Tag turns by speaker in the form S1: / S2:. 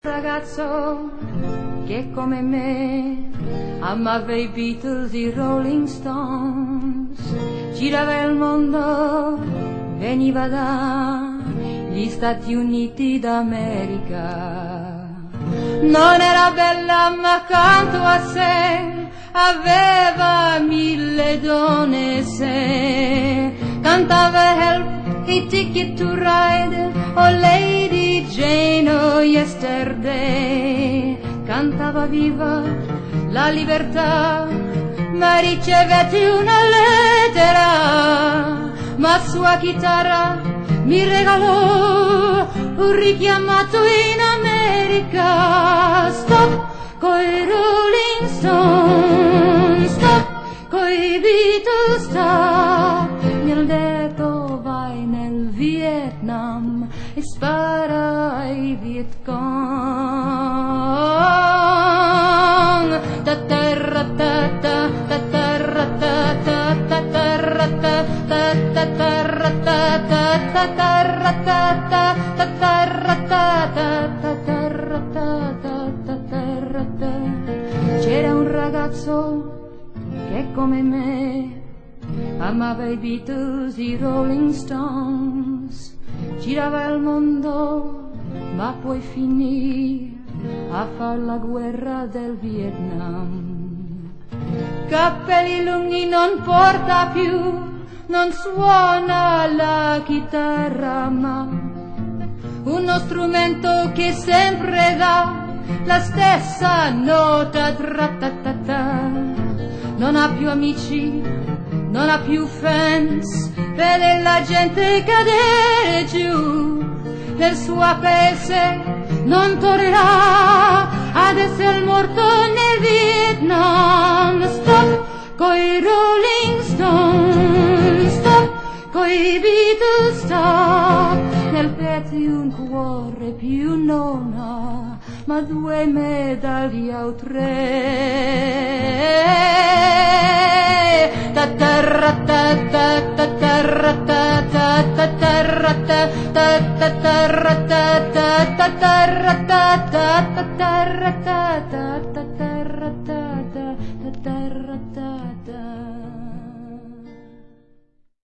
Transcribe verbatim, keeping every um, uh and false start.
S1: Ragazzo che come me amava i Beatles, i Rolling Stones, girava il mondo, veniva dagli Stati Uniti d'America. Non era bella ma accanto a sé aveva mille donne se cantava Help, a Ticket to Ride, oh Lady Jane, oh Yesterday. Cantava viva la libertà, ma ricevette una lettera, ma sua chitarra mi regalò un richiamato in America. Stop coi Rolling Stones, stop coi Beatles, stop. Mi hanno detto vai nel Vietnam e spara ai Viet Cong. Ta terra ta ta ta terra ta ta ta terra ta ta ta terra ta ta ta terra ta ta ta terra ta ta ta terra ta ta ta terra ta. C'era un ragazzo che come me amava i Beatles, i Rolling Stones, girava il mondo, ma poi finì a far la guerra del Vietnam. Capelli lunghi non porta più, non suona la chitarra, ma uno strumento che sempre dà la stessa nota, tra-ta-ta-ta. Non ha più amici, non ha più fans, vede la gente cadere giù. Nel suo paese non tornerà ad essere morto nel Vietnam. Stop coi Rolling Stones, stop coi Beatles, stop. Nel petto un cuore più non ha, ma due medaglie o tre. Ta terra ta ta ta terra ta ta ta terra ta ta ta terra ta ta ta terra ta ta ta terra ta ta.